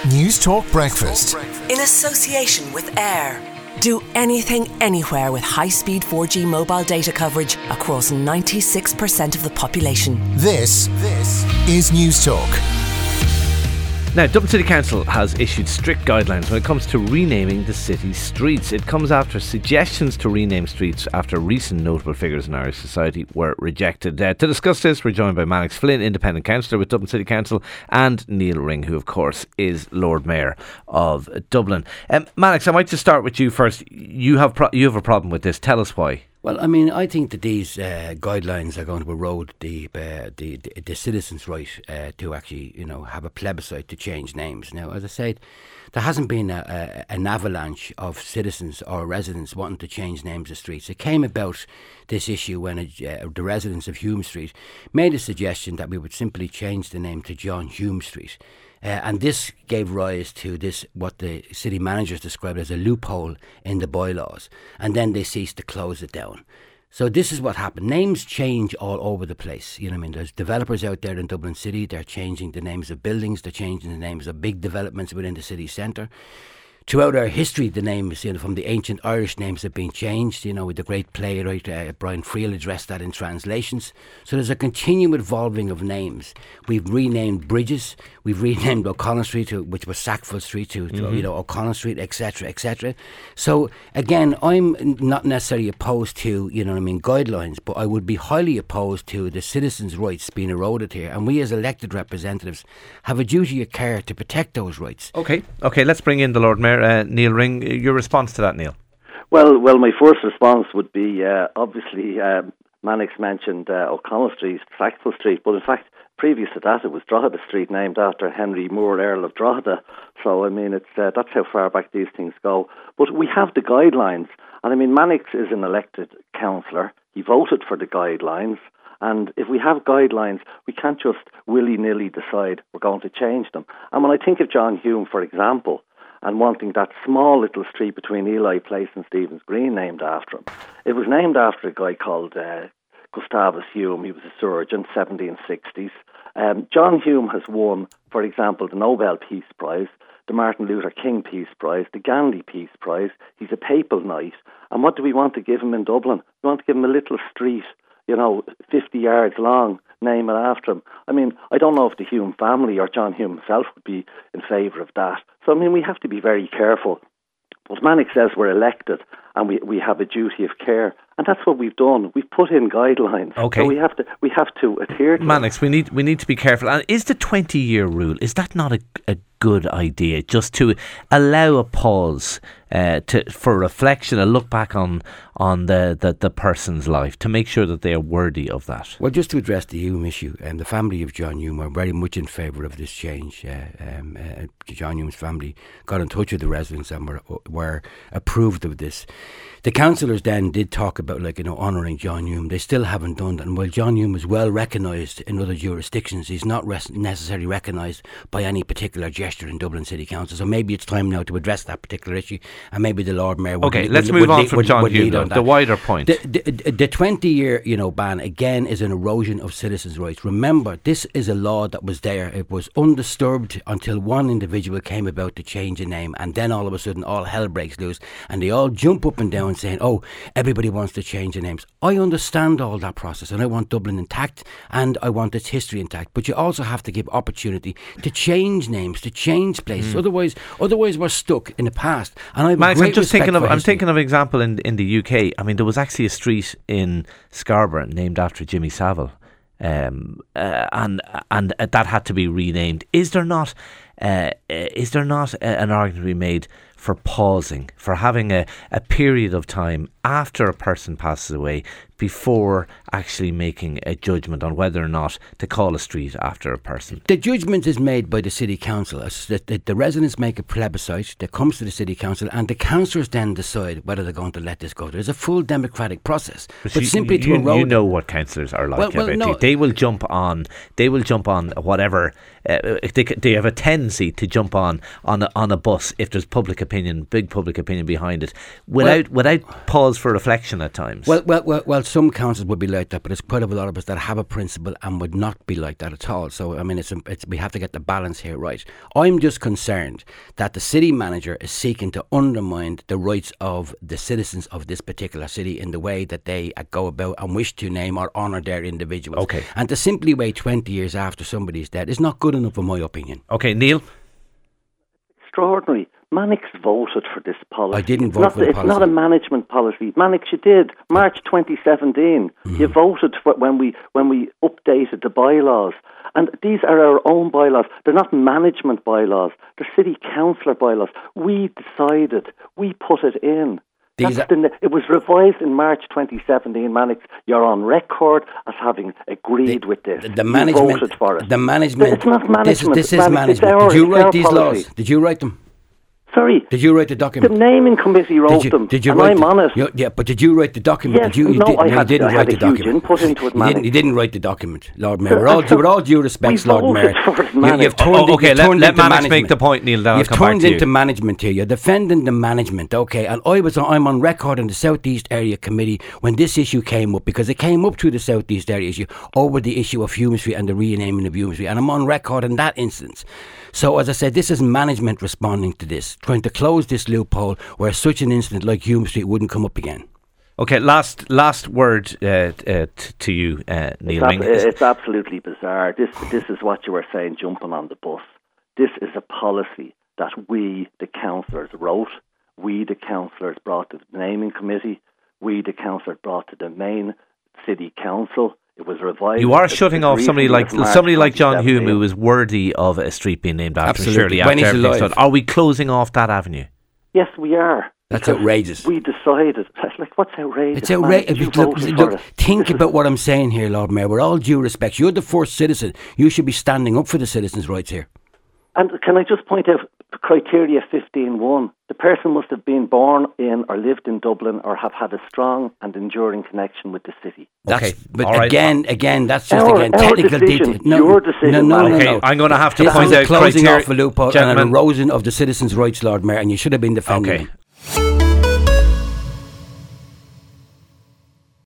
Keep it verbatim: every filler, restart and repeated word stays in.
News Talk Breakfast. In association with Air. Do anything, anywhere with high-speed four G mobile data coverage across ninety-six percent of the population. This, this is News Talk. Now, Dublin City Council has issued strict guidelines when it comes to renaming the city's streets. It comes after suggestions to rename streets after recent notable figures in Irish society were rejected. Uh, to discuss this, we're joined by Mannix Flynn, Independent Councillor with Dublin City Council, and Neil Ring, who of course is Lord Mayor of Dublin. Um, Mannix, I might just start with you first. You have pro- you have a problem with this. Tell us why. Well, I mean, I think that these uh, guidelines are going to erode the uh, the, the the citizens' right uh, to actually, you know, have a plebiscite to change names. Now, as I said, there hasn't been a, a, an avalanche of citizens or residents wanting to change names of streets. It came about, this issue, when a, uh, the residents of Hume Street made a suggestion that we would simply change the name to John Hume Street. Uh, and this gave rise to this, what the city managers described as a loophole in the bylaws. And then they ceased to close it down. So this is what happened. Names change all over the place. You know what I mean? There's developers out there in Dublin City. They're changing the names of buildings. They're changing the names of big developments within the city centre. Throughout our history, the names, you know, from the ancient Irish names have been changed. You know, with the great playwright uh, Brian Friel addressed that in translations. So there's a continual evolving of names. We've renamed bridges. We've renamed O'Connell Street, to, which was Sackville Street, to, to mm-hmm. you know, O'Connell Street, et cetera, et cetera. So again, I'm not necessarily opposed to, you know what I mean, guidelines, but I would be highly opposed to the citizens' rights being eroded here. And we as elected representatives have a duty of care to protect those rights. Okay, okay, let's bring in the Lord Mayor. Uh, Neil Ring, your response to that, Neil? Well, well, my first response would be uh, obviously uh, Mannix mentioned uh, O'Connell Street, Sackville Street, but in fact, previous to that, it was Drogheda Street, named after Henry Moore, Earl of Drogheda. So I mean, it's uh, that's how far back these things go. But we have the guidelines, and I mean, Mannix is an elected councillor. He voted for the guidelines. And if we have guidelines, we can't just willy-nilly decide we're going to change them. And when I think of John Hume, for example, and wanting that small little street between Ely Place and Stephen's Green named after him. It was named after a guy called uh, Gustavus Hume. He was a surgeon, seventeen sixties. Um, John Hume has won, for example, the Nobel Peace Prize, the Martin Luther King Peace Prize, the Gandhi Peace Prize. He's a papal knight. And what do we want to give him in Dublin? We want to give him a little street, you know, fifty yards long, name it after him. I mean, I don't know if the Hume family or John Hume himself would be in favour of that. So, I mean, we have to be very careful. But Mannix says we're elected and we, we have a duty of care. And that's what we've done. We've put in guidelines. Okay. So we have to we have to adhere to Mannix, we need we need to be careful. And is the twenty-year rule, is that not a, a good idea? Just to allow a pause uh, to for reflection, a look back on on the, the, the person's life, to make sure that they are worthy of that? Well, just to address the Hume issue, um, the family of John Hume are very much in favour of this change. Uh, um, uh, John Hume's family got in touch with the residents and were, were approved of this. The councillors then did talk about, like, you know, honouring John Hume. They still haven't done that. And while John Hume is well recognised in other jurisdictions, he's not res- necessarily recognised by any particular gesture in Dublin City Council. So maybe it's time now to address that particular issue, and maybe the Lord Mayor would... Okay, would, let's would, move would, on would, from would, John would Hume, though, the wider point. The, the, the twenty-year, you know, ban, again, is an erosion of citizens' rights. Remember, this is a law that was there. It was undisturbed until one individual came about to change a name, and then all of a sudden all hell breaks loose, and they all jump up and down saying, oh, everybody wants to change the names. I understand all that process, and I want Dublin intact, and I want its history intact. But you also have to give opportunity to change names, to change places. Mm. Otherwise, otherwise we're stuck in the past. And I've Max, great I'm just respect thinking of. for I'm history. thinking of example in in the U K. I mean, there was actually a street in Scarborough named after Jimmy Savile, um, uh, and and that had to be renamed. Is there not? Uh, is there not a, an argument to be made for pausing, for having a, a period of time after a person passes away before actually making a judgment on whether or not to call a street after a person? The judgment is made by the City Council. The, the, the residents make a plebiscite that comes to the City Council, and the councillors then decide whether they're going to let this go. There's a full democratic process. But, but you, simply to you, erode... You know what councillors are like. Well, well, no. They will jump on, they will jump on whatever, uh, they, they have a tendency to jump on on a, on a bus if there's public opinion opinion, big public opinion behind it, without well, without pause for reflection at times. Well, well, well, well, some councils would be like that, but there's quite a lot of us that have a principle and would not be like that at all. So, I mean, it's, it's we have to get the balance here right. I'm just concerned that the city manager is seeking to undermine the rights of the citizens of this particular city in the way that they uh, go about and wish to name or honour their individuals. Okay. And to simply wait twenty years after somebody's dead is not good enough in my opinion. Okay, Neil? Extraordinary. Mannix voted for this policy. I didn't it's vote not, for the it's policy. It's not a management policy. Mannix, you did. March twenty seventeen. Mm-hmm. You voted for when we when we updated the bylaws. And these are our own bylaws. They're not management bylaws. They're city councillor bylaws. We decided. We put it in. That's the, it was revised in March twenty seventeen. Mannix, you're on record as having agreed the, with this. The, the management, you voted for it. The management. It's not management. This, this is Mannix, management. our, Did you write these policy. laws? Did you write them? Sorry. Did you write the document? The naming committee wrote did you, them, did you and write I'm the, on it. You, yeah, but did you write the document? Yes, did you, you no, did, I no, had, you didn't I write had the a huge document. input into it, you, didn't, you didn't write the document, Lord Mayor. With all, with all due respects, Lord Mayor, you, you've turned, oh, okay, you've let, turned let into Mannix management. make the point, Neil. Then you've I'll come turned back to into you. management here. You're defending the management, okay? And I was, I'm on record in the South East Area Committee when this issue came up, because it came up through the South East Area issue over the issue of Hume Street and the renaming of Hume Street, and I'm on record in that instance. So, as I said, this is management responding to this, trying to close this loophole where such an incident like Hume Street wouldn't come up again. Okay, last last word uh, uh, t- to you, uh, Neil. It's, ab- it's absolutely bizarre. This this is what you were saying, jumping on the bus. This is a policy that we, the councillors, wrote. We, the councillors, brought to the naming committee. We, the councillors, brought to the main city council. It was revised. You are shutting off somebody like somebody like John Hume, who is worthy of a street being named after. Absolutely. Surely, When after he's alive. done. Are we closing off that avenue? Yes, we are. That's outrageous. We decided. Like, what's outrageous? It's outrageous. Man, Look, look, think this about is, what I'm saying here, Lord Mayor. With all due respect, you're the first citizen. You should be standing up for the citizens' rights here. And can I just point out criteria fifteen one? The person must have been born in or lived in Dublin or have had a strong and enduring connection with the city. That's, okay, but all right. again, again, that's just our, again our technical decision, detail. No, your decision. no, no, no, okay, no. I'm going to have to this point is out closing criteria, off a loophole gentlemen. and an erosion of the citizens' rights, Lord Mayor, and you should have been defending Okay, them.